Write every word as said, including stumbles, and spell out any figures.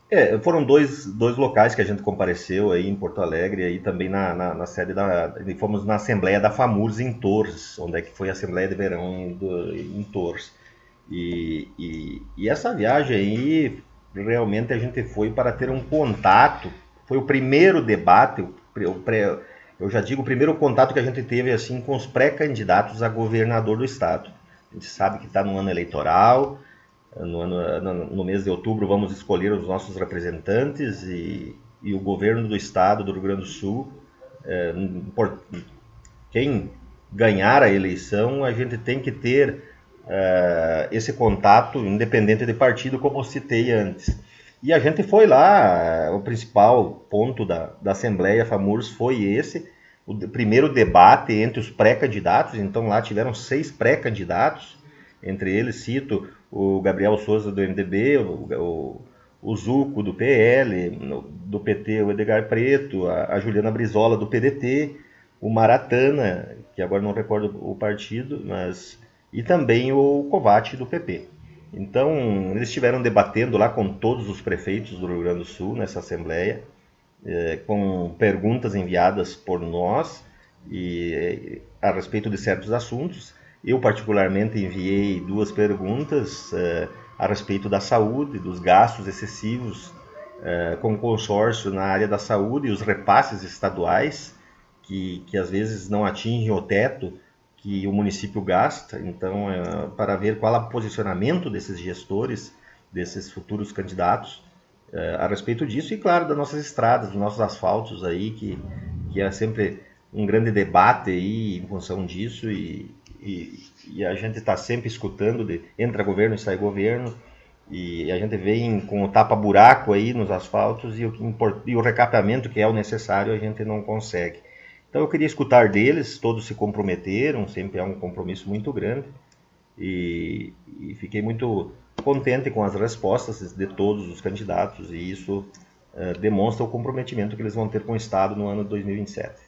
É, foram dois, dois locais que a gente compareceu aí em Porto Alegre, aí também na, na, na sede da, e fomos na Assembleia da FAMURS em Torres, onde é que foi a Assembleia de Verão em, do, em Torres. E, e, e essa viagem aí, realmente a gente foi para ter um contato, foi o primeiro debate, o, o pré, eu já digo, o primeiro contato que a gente teve assim com os pré-candidatos a governador do estado. A gente sabe que está no ano eleitoral, no, ano, no mês de outubro vamos escolher os nossos representantes e, e o governo do estado do Rio Grande do Sul, é, por, quem ganhar a eleição, a gente tem que ter é, esse contato independente de partido, como eu citei antes. E a gente foi lá, o principal ponto da, da Assembleia FAMURS foi esse, o primeiro debate entre os pré-candidatos, então lá tiveram seis pré-candidatos, entre eles cito o Gabriel Souza do M D B, o, o, o Zuco do P L, do P T o Edgar Preto, a, a Juliana Brizola do P D T, o Maratana, que agora não recordo o partido, mas e também o Kovács do P P. Então, eles estiveram debatendo lá com todos os prefeitos do Rio Grande do Sul nessa assembleia, eh, com perguntas enviadas por nós e, a respeito de certos assuntos. Eu, particularmente, enviei duas perguntas eh, a respeito da saúde, dos gastos excessivos eh, com o consórcio na área da saúde e os repasses estaduais, que, que às vezes não atingem o teto que o município gasta. Então, é, para ver qual é o posicionamento desses gestores, desses futuros candidatos, é, a respeito disso e, claro, das nossas estradas, dos nossos asfaltos aí, que, que é sempre um grande debate aí em função disso e, e, e a gente está sempre escutando de entra governo e sai governo e a gente vem com o tapa-buraco aí nos asfaltos e o, e o recapeamento que é o necessário a gente não consegue. Então eu queria escutar deles, todos se comprometeram, sempre é um compromisso muito grande e, e fiquei muito contente com as respostas de todos os candidatos e isso uh, demonstra o comprometimento que eles vão ter com o Estado no ano de dois mil e vinte e sete.